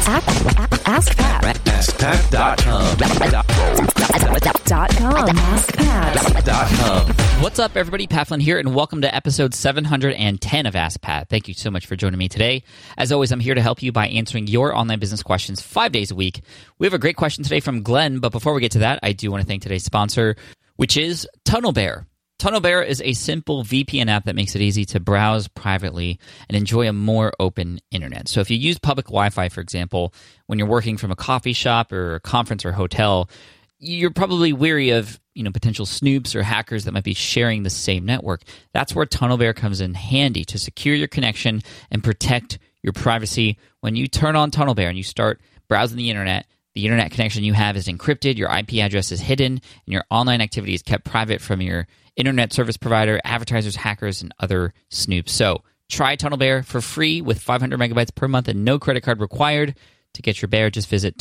AskPat.com. AskPat.com. What's up, everybody? Pat Flynn here, and welcome to episode 710 of Ask Pat. Thank you so much for joining me today. As always, I'm here to help you by answering your online business questions 5 days a week. We have a great question today from Glenn, but before we get to that, I do want to thank today's sponsor, which is TunnelBear. TunnelBear is a simple VPN app that makes it easy to browse privately and enjoy a more open internet. So if you use public Wi-Fi, for example, when you're working from a coffee shop or a conference or hotel, you're probably weary of potential snoops or hackers that might be sharing the same network. That's where TunnelBear comes in handy to secure your connection and protect your privacy. When you turn on TunnelBear and you start browsing the internet connection you have is encrypted, your IP address is hidden, and your online activity is kept private from your internet service provider, advertisers, hackers, and other snoops. So try TunnelBear for free with 500 megabytes per month and no credit card required. To get your bear, just visit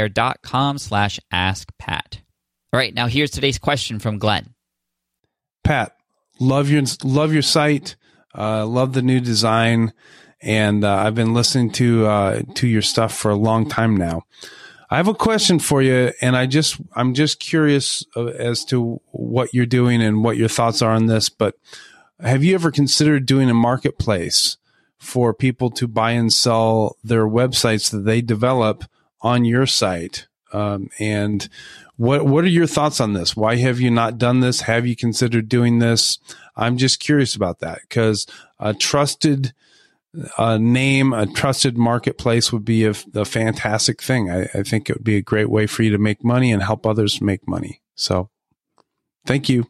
tunnelbear.com/askpat. All right, now here's today's question from Glenn. Pat, love your site, love the new design, and I've been listening to your stuff for a long time now. I have a question for you, and I'm just curious as to what you're doing and what your thoughts are on this. But have you ever considered doing a marketplace for people to buy and sell their websites that they develop on your site? And what are your thoughts on this? Why have you not done this? Have you considered doing this? I'm just curious about that, because a trusted name, a trusted marketplace would be a fantastic thing. I think it would be a great way for you to make money and help others make money. So thank you.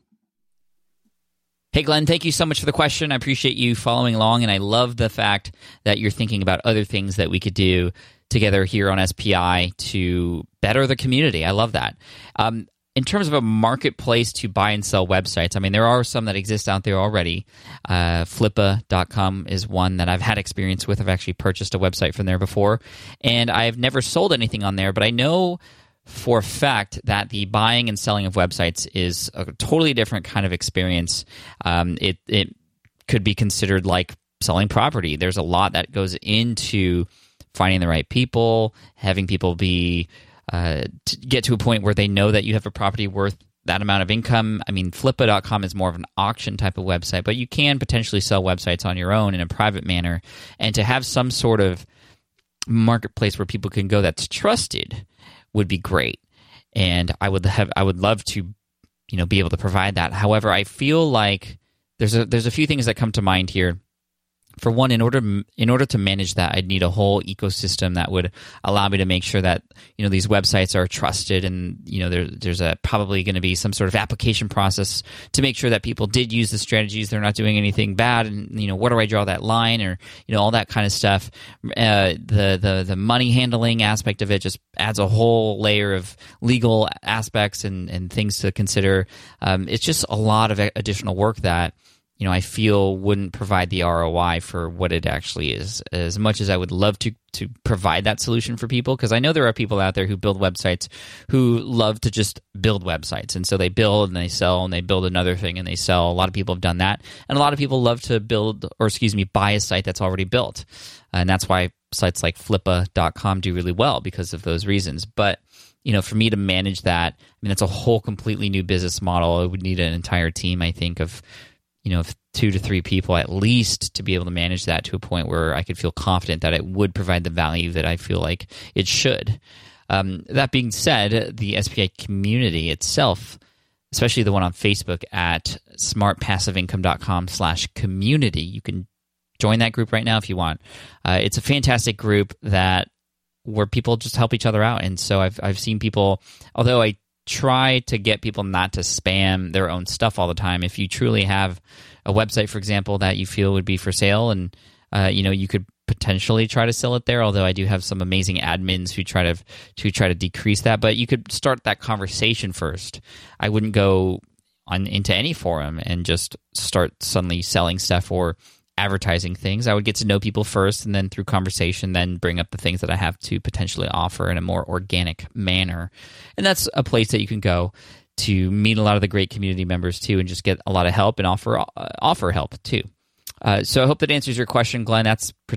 Hey, Glenn, thank you so much for the question. I appreciate you following along, and I love the fact that you're thinking about other things that we could do together here on SPI to better the community. I love that. In terms of a marketplace to buy and sell websites, I mean, there are some that exist out there already. Flippa.com is one that I've had experience with. I've actually purchased a website from there before, and I've never sold anything on there, but I know for a fact that the buying and selling of websites is a totally different kind of experience. It could be considered like selling property. There's a lot that goes into finding the right people, having people be to get to a point where they know that you have a property worth that amount of income. I mean, Flippa.com is more of an auction type of website, but you can potentially sell websites on your own in a private manner. And to have some sort of marketplace where people can go that's trusted would be great. And I would love to, be able to provide that. However, I feel like there's a few things that come to mind here. For one, in order to manage that, I'd need a whole ecosystem that would allow me to make sure that these websites are trusted, and there's probably going to be some sort of application process to make sure that people did use the strategies, they're not doing anything bad, and where do I draw that line, or all that kind of stuff. The money handling aspect of it just adds a whole layer of legal aspects and things to consider. It's just a lot of additional work that I feel wouldn't provide the ROI for what it actually is, as much as I would love to provide that solution for people, because I know there are people out there who build websites who love to just build websites. And so they build and they sell and they build another thing and they sell. A lot of people have done that. And a lot of people love to buy a site that's already built. And that's why sites like Flippa.com do really well, because of those reasons. But for me to manage that, it's a whole completely new business model. I would need an entire team, I think, of 2 to 3 people at least to be able to manage that to a point where I could feel confident that it would provide the value that I feel like it should. That being said, the SPI community itself, especially the one on Facebook at smartpassiveincome.com/community, you can join that group right now if you want. It's a fantastic group where people just help each other out. And so I've seen people, although I try to get people not to spam their own stuff all the time. If you truly have a website, for example, that you feel would be for sale, and you could potentially try to sell it there. Although I do have some amazing admins who try to decrease that, but you could start that conversation first. I wouldn't go into any forum and just start suddenly selling stuff or advertising things. I would get to know people first, and then through conversation, then bring up the things that I have to potentially offer in a more organic manner. And that's a place that you can go to meet a lot of the great community members too, and just get a lot of help and offer help too. So I hope that answers your question, Glenn. That's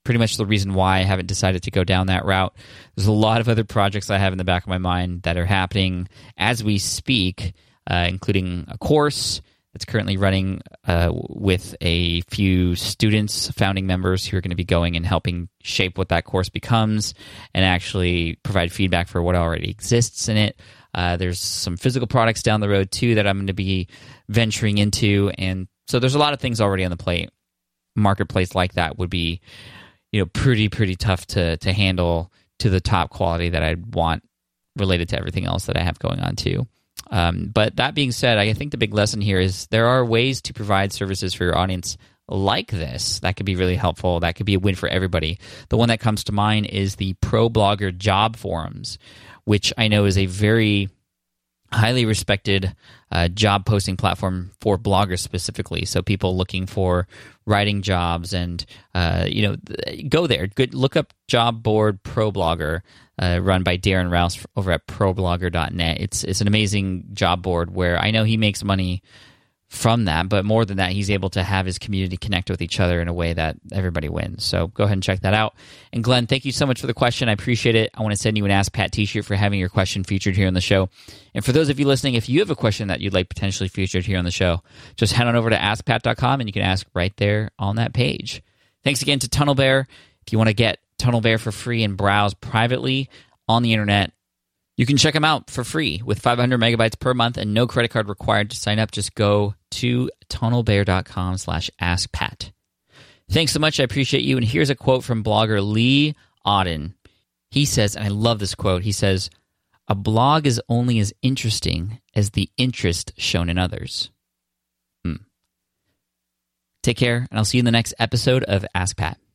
pretty much the reason why I haven't decided to go down that route. There's a lot of other projects I have in the back of my mind that are happening as we speak, including a course that's currently running with a few students, founding members who are going to be going and helping shape what that course becomes and actually provide feedback for what already exists in it. There's some physical products down the road, too, that I'm going to be venturing into. And so there's a lot of things already on the plate. Marketplace like that would be, pretty tough to handle to the top quality that I'd want related to everything else that I have going on, too. But that being said, I think the big lesson here is there are ways to provide services for your audience like this. That could be really helpful. That could be a win for everybody. The one that comes to mind is the ProBlogger job forums, which I know is a very highly respected job posting platform for bloggers specifically. So people looking for writing jobs and, go there. Look up Job Board ProBlogger, run by Darren Rouse over at ProBlogger.net. It's an amazing job board where I know he makes money from that, but more than that, he's able to have his community connect with each other in a way that everybody wins. So go ahead and check that out. And Glenn, thank you so much for the question. I appreciate it. I want to send you an Ask Pat t-shirt for having your question featured here on the show. And for those of you listening, if you have a question that you'd like potentially featured here on the show, just head on over to AskPat.com and you can ask right there on that page. Thanks again to TunnelBear. If you want to get TunnelBear for free and browse privately on the internet, you can check them out for free with 500 megabytes per month and no credit card required to sign up. Just go to tunnelbear.com/askpat. Thanks so much. I appreciate you. And here's a quote from blogger Lee Auden. He says, and I love this quote, he says, "A blog is only as interesting as the interest shown in others." Take care, and I'll see you in the next episode of Ask Pat.